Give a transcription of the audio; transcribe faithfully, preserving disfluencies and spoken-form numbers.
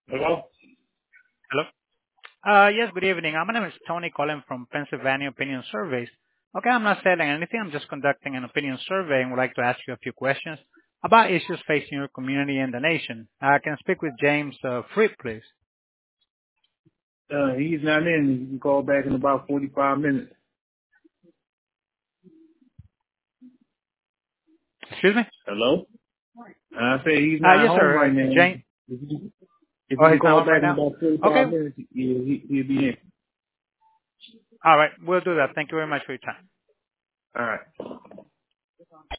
Hello? Hello. Uh, yes, good evening. Uh, My name is Tony calling from Pennsylvania Opinion Surveys. Okay, I'm not selling anything. I'm just conducting an opinion survey and would like to ask you a few questions about issues facing your community and the nation. I can speak with James uh, Fripp, please. Uh, he's not in. You can call back in about forty-five minutes. Excuse me? Hello? I said he's Uh, not yes, home sir. right Uh, now. James. If you, if Oh, you can he's not call home right back in now? about Okay. forty-five minutes, he, he, he'll be in. All right. We'll do that. Thank you very much for your time. All right.